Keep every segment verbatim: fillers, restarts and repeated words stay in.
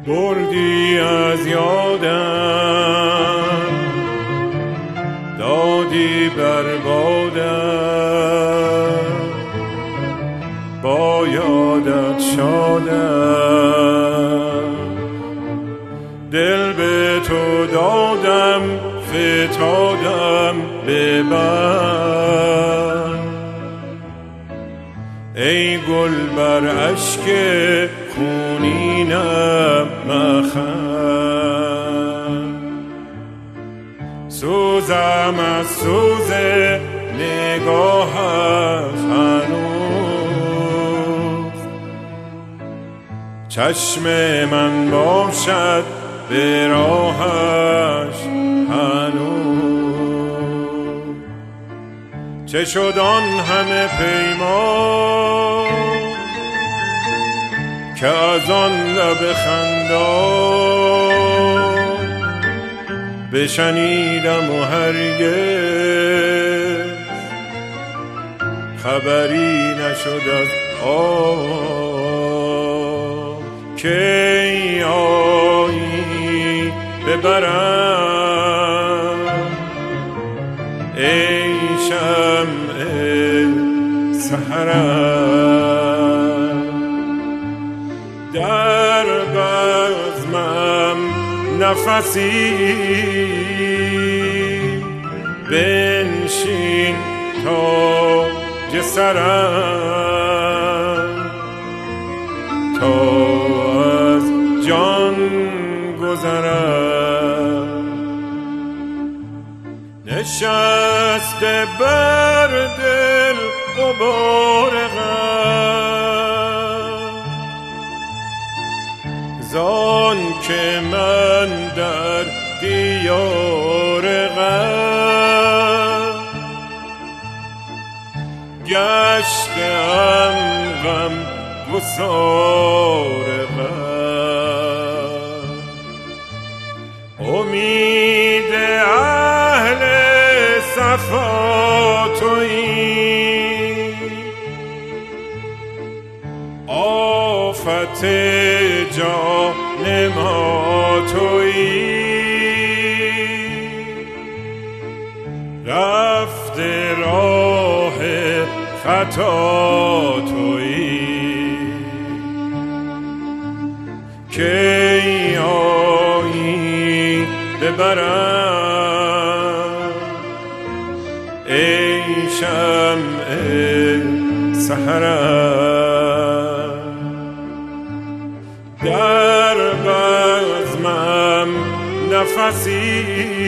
بردی از یادم، دادی بر بادم، با یادت شادم. دل به تو دادم، فتادم ببر. ای گل بر اشک خونینم مخند، سوزم از سوز نگاهت هنوز. چشم من باشد به راهش هنوز. چه شد آن همه پیمان که از آن لب خندان بشنیدم و هرگز خبری نشد از آن. کی آیی ببرم ای شمع سحرم. در بزمم نفسی بنشین تاج سرم، تا از جان گذرم. نشسته بر دل غبار غم، زان که من در دیار غم گشتم غم گسار غم. امید اهل صفا تویی، آفت جان ما تویی. رفته راه خطا تویی، کی آیی ببرم ای شمع سحرم. در بزمم نفسی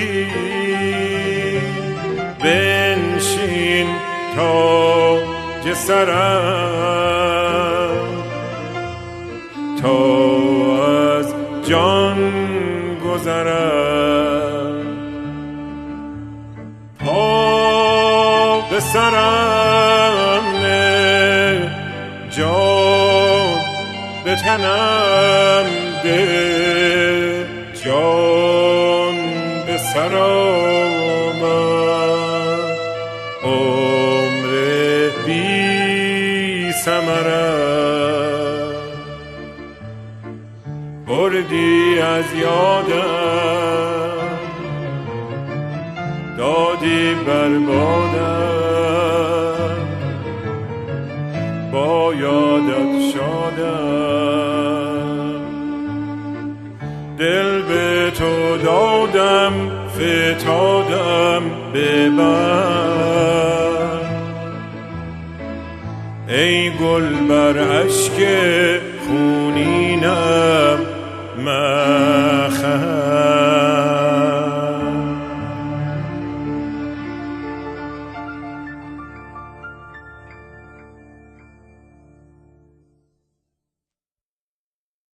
بنشین تاج سرم، تا از جان گذرم. پا به سرم نه، جان به تنم ده، جان به سرم عمر بی ثمرم. بردی از یادم، دادی بر بادم، با یادت شادم. دل به تو دادم، فتادم ببر. ای گل بر اشک خونینم من